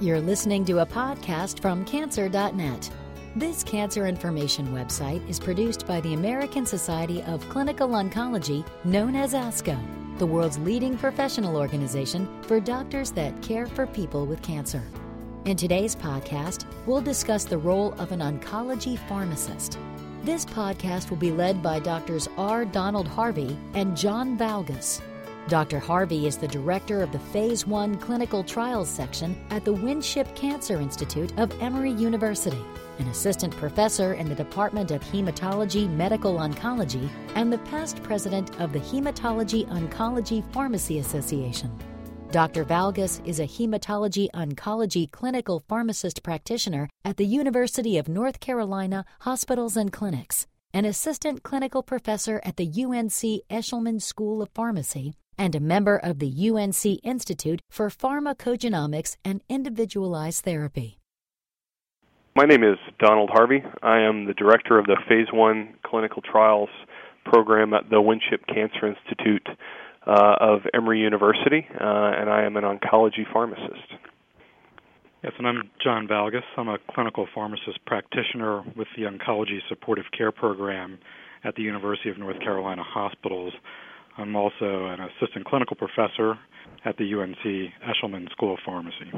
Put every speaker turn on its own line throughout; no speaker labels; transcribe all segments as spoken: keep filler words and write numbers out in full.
You're listening to a podcast from cancer dot net. This cancer information website is produced by the American Society of Clinical Oncology, known as ASCO, the world's leading professional organization for doctors that care for people with cancer. In today's podcast, we'll discuss the role of an oncology pharmacist. This podcast will be led by Doctors R. Donald Harvey and John Valgus. Doctor Harvey is the director of the Phase one Clinical Trials section at the Winship Cancer Institute of Emory University, an assistant professor in the Department of Hematology Medical Oncology, and the past president of the Hematology Oncology Pharmacy Association. Doctor Valgus is a hematology oncology clinical pharmacist practitioner at the University of North Carolina Hospitals and Clinics, an assistant clinical professor at the U N C Eshelman School of Pharmacy, and a member of the U N C Institute for Pharmacogenomics and Individualized Therapy.
My name is Donald Harvey. I am the director of the Phase one Clinical Trials program at the Winship Cancer Institute uh, of Emory University, uh, and I am an oncology pharmacist.
Yes, and I'm John Valgus. I'm a clinical pharmacist practitioner with the Oncology Supportive Care Program at the University of North Carolina Hospitals. I'm also an assistant clinical professor at the U N C Eshelman School of Pharmacy.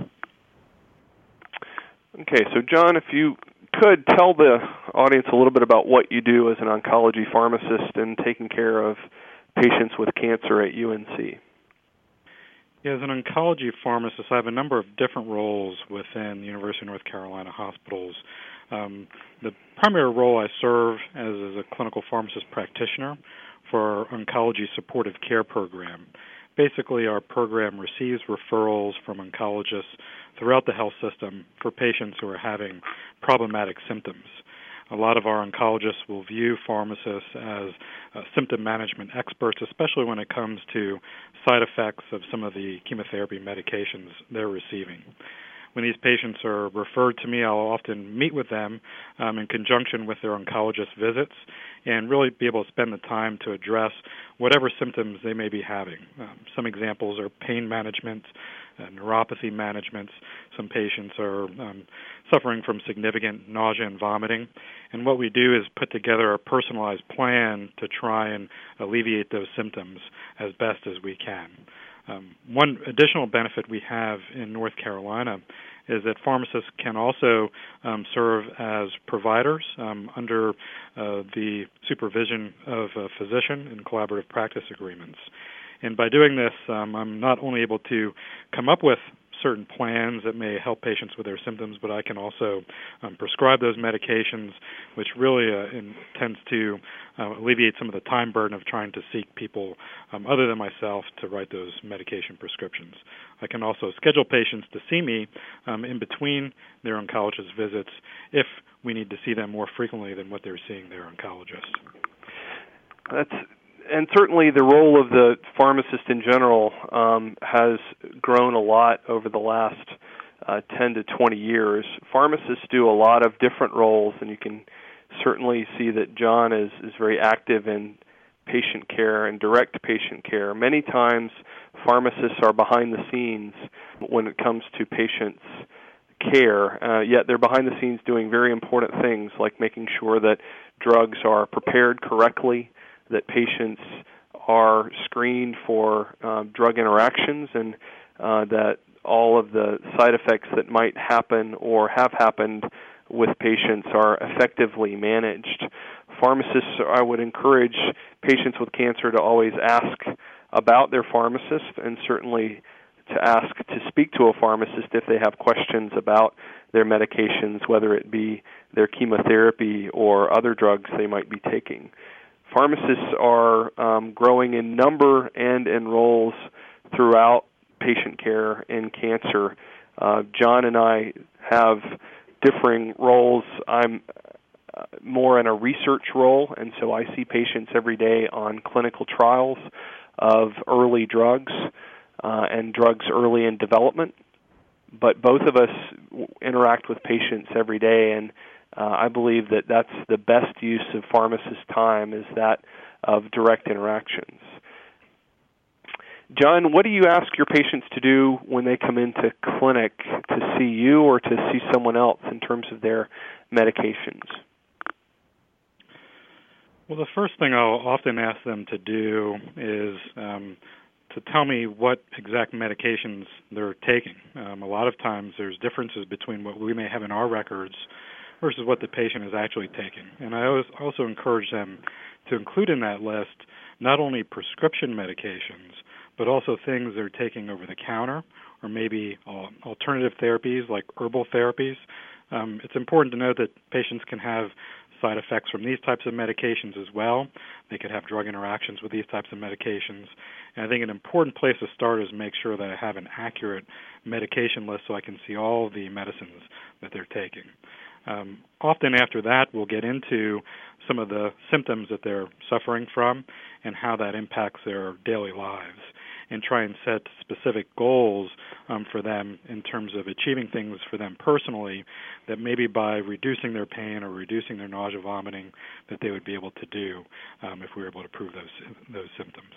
Okay, so John, if you could tell the audience a little bit about what you do as an oncology pharmacist and taking care of patients with cancer at U N C.
Yeah, as an oncology pharmacist, I have a number of different roles within the University of North Carolina hospitals. Um, the primary role I serve as is a clinical pharmacist practitioner for our Oncology Supportive Care Program. Basically, our program receives referrals from oncologists throughout the health system for patients who are having problematic symptoms. A lot of our oncologists will view pharmacists as uh, symptom management experts, especially when it comes to side effects of some of the chemotherapy medications they're receiving. When these patients are referred to me, I'll often meet with them um, in conjunction with their oncologist visits and really be able to spend the time to address whatever symptoms they may be having. Um, some examples are pain management, uh, neuropathy management. Some patients are um, suffering from significant nausea and vomiting. And what we do is put together a personalized plan to try and alleviate those symptoms as best as we can. Um, one additional benefit we have in North Carolina is that pharmacists can also um, serve as providers um, under uh, the supervision of a physician in collaborative practice agreements. And by doing this, um, I'm not only able to come up with certain plans that may help patients with their symptoms, but I can also um, prescribe those medications, which really uh, in, tends to uh, alleviate some of the time burden of trying to seek people um, other than myself to write those medication prescriptions. I can also schedule patients to see me um, in between their oncologist visits if we need to see them more frequently than what they're seeing their oncologist.
That's And certainly the role of the pharmacist in general um, has grown a lot over the last uh, ten to twenty years. Pharmacists do a lot of different roles, and you can certainly see that John is, is very active in patient care and direct patient care. Many times pharmacists are behind the scenes when it comes to patients' care, uh, yet they're behind the scenes doing very important things like making sure that drugs are prepared correctly, that patients are screened for uh, drug interactions, and uh, that all of the side effects that might happen or have happened with patients are effectively managed. Pharmacists, I would encourage patients with cancer to always ask about their pharmacist, and certainly to ask to speak to a pharmacist if they have questions about their medications, whether it be their chemotherapy or other drugs they might be taking. Pharmacists are um, growing in number and in roles throughout patient care in cancer. Uh, John and I have differing roles. I'm uh, more in a research role, and so I see patients every day on clinical trials of early drugs uh, and drugs early in development. But both of us interact with patients every day, and Uh, I believe that that's the best use of pharmacist time, is that of direct interactions. John, what do you ask your patients to do when they come into clinic to see you or to see someone else in terms of their medications?
Well, the first thing I'll often ask them to do is um, to tell me what exact medications they're taking. Um, a lot of times there's differences between what we may have in our records versus what the patient is actually taking. And I always also encourage them to include in that list not only prescription medications, but also things they're taking over the counter or maybe uh, alternative therapies like herbal therapies. Um, it's important to note that patients can have side effects from these types of medications as well. They could have drug interactions with these types of medications. And I think an important place to start is make sure that I have an accurate medication list so I can see all of the medicines that they're taking. Um, often after that, we'll get into some of the symptoms that they're suffering from and how that impacts their daily lives, and try and set specific goals um, for them in terms of achieving things for them personally that maybe by reducing their pain or reducing their nausea, vomiting, that they would be able to do um, if we were able to improve those those symptoms.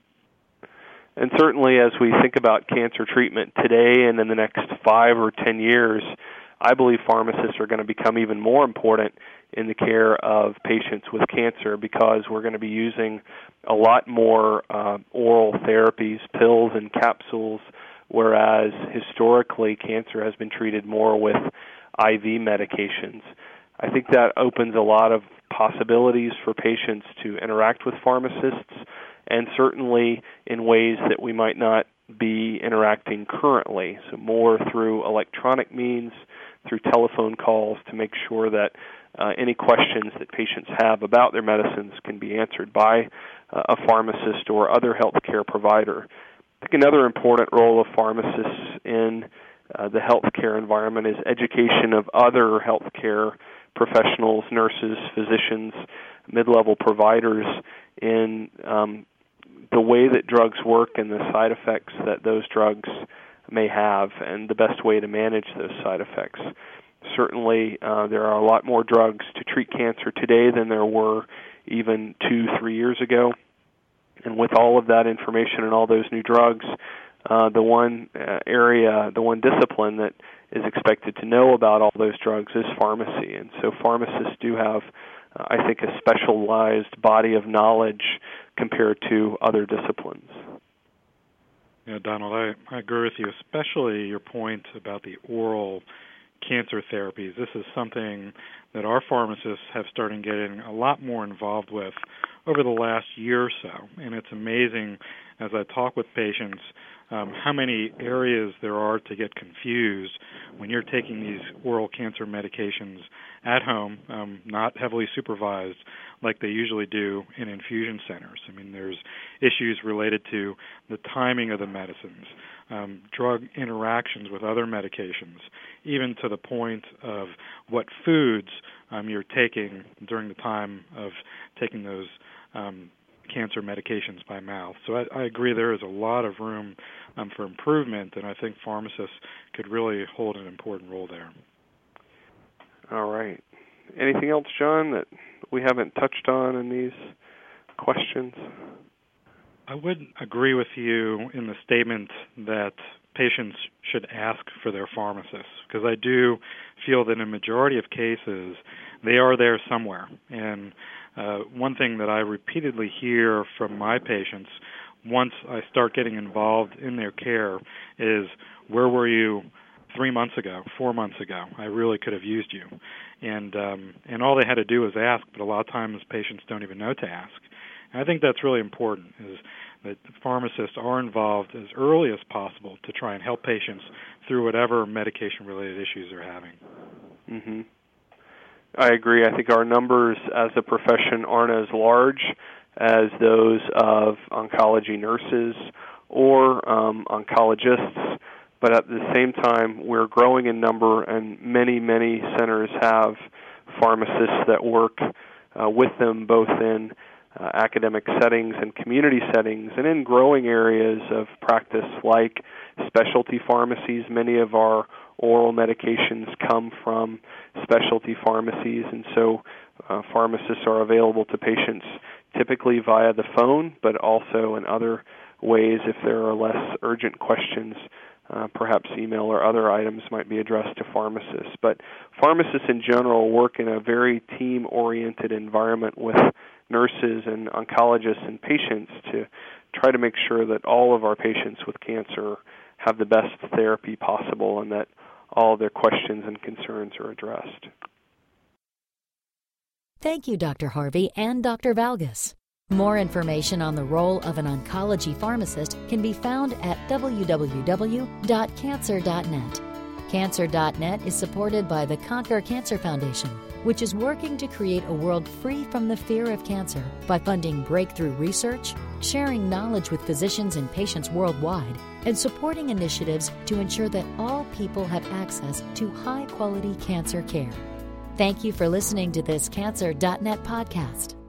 And certainly as we think about cancer treatment today and in the next five or ten years, I believe pharmacists are going to become even more important in the care of patients with cancer because we're going to be using a lot more uh, oral therapies, pills and capsules, whereas historically cancer has been treated more with I V medications. I think that opens a lot of possibilities for patients to interact with pharmacists, and certainly in ways that we might not be interacting currently, so more through electronic means, through telephone calls to make sure that uh, any questions that patients have about their medicines can be answered by uh, a pharmacist or other healthcare provider. I think another important role of pharmacists in uh, the healthcare environment is education of other healthcare professionals, nurses, physicians, mid-level providers in um, the way that drugs work and the side effects that those drugs may have and the best way to manage those side effects. Certainly, uh, there are a lot more drugs to treat cancer today than there were even two, three years ago. And with all of that information and all those new drugs, uh, the one uh, area, the one discipline that is expected to know about all those drugs is pharmacy. And so pharmacists do have, uh, I think, a specialized body of knowledge compared to other disciplines.
Yeah, Donald, I, I agree with you, especially your point about the oral cancer therapies. This is something that our pharmacists have started getting a lot more involved with over the last year or so. And it's amazing, as I talk with patients, um, how many areas there are to get confused when you're taking these oral cancer medications at home, um, not heavily supervised like they usually do in infusion centers. I mean, there's issues related to the timing of the medicines, um, drug interactions with other medications, even to the point of what foods um, you're taking during the time of taking those um, cancer medications by mouth. So I, I agree there is a lot of room um, for improvement, and I think pharmacists could really hold an important role there.
All right. Anything else, John, that we haven't touched on in these questions?
I would agree with you in the statement that patients should ask for their pharmacists, because I do feel that in a majority of cases they are there somewhere. And uh, one thing that I repeatedly hear from my patients once I start getting involved in their care is, where were you three months ago, four months ago? I really could have used you. And um, and all they had to do was ask, but a lot of times patients don't even know to ask. And I think that's really important, is that pharmacists are involved as early as possible to try and help patients through whatever medication-related issues they're having.
Mm-hmm. I agree. I think our numbers as a profession aren't as large as those of oncology nurses or um, oncologists, but at the same time, we're growing in number, and many, many centers have pharmacists that work uh, with them both in uh, academic settings and community settings, and in growing areas of practice like specialty pharmacies. Many of our oral medications come from specialty pharmacies, and so uh, pharmacists are available to patients typically via the phone, but also in other ways, if there are less urgent questions, uh, perhaps email or other items might be addressed to pharmacists. But pharmacists in general work in a very team-oriented environment with nurses and oncologists and patients to try to make sure that all of our patients with cancer have the best therapy possible and that all of their questions and concerns are addressed.
Thank you, Doctor Harvey and Doctor Valgus. More information on the role of an oncology pharmacist can be found at w w w dot cancer dot net. Cancer dot net is supported by the Conquer Cancer Foundation, which is working to create a world free from the fear of cancer by funding breakthrough research, sharing knowledge with physicians and patients worldwide, and supporting initiatives to ensure that all people have access to high-quality cancer care. Thank you for listening to this Cancer dot net podcast.